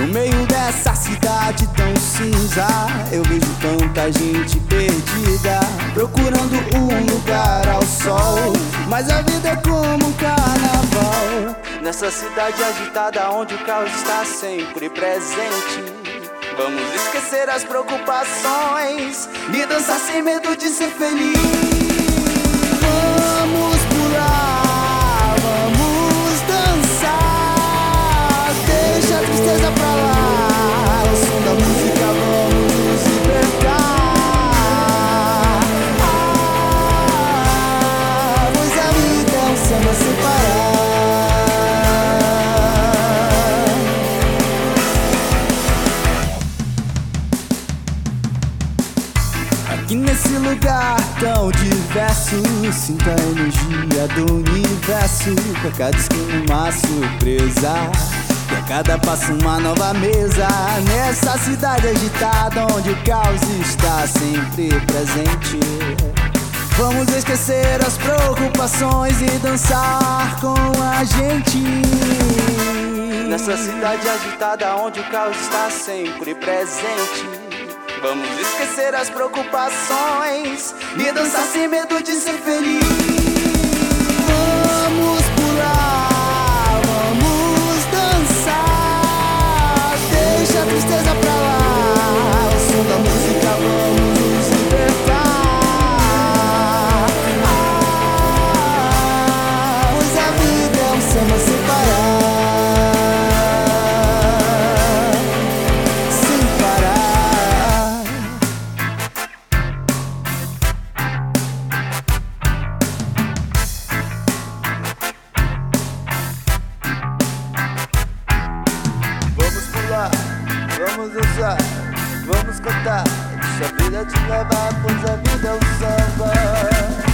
No meio dessa cidade tão cinza, eu vejo tanta gente perdida, procurando um lugar ao sol. Mas a vida é como um carnaval, nessa cidade agitada onde o caos está sempre presente. Vamos esquecer as preocupações e dançar sem medo de ser feliz. Vamos pular, vamos dançar, deixa a tristeza pra lá, o som da música vamos nos libertar. Pois a vida é um samba sem parar. Aqui nesse lugar tão diverso, sinta a energia do universo. Pra cada esquina uma surpresa, pra cada passo uma nova mesa. Nessa cidade agitada onde o caos está sempre presente, vamos esquecer as preocupações e dançar com a gente. Nessa cidade agitada onde o caos está sempre presente, vamos esquecer as preocupações e dançar sem medo de ser feliz. Vamos pular, vamos dançar, deixa a tristeza pra lá, o som da música vamos nos libertar. Pois a vida é um samba sem parar. Vamos dançar, vamos cantar, deixa a vida te levar, pois a vida é um samba.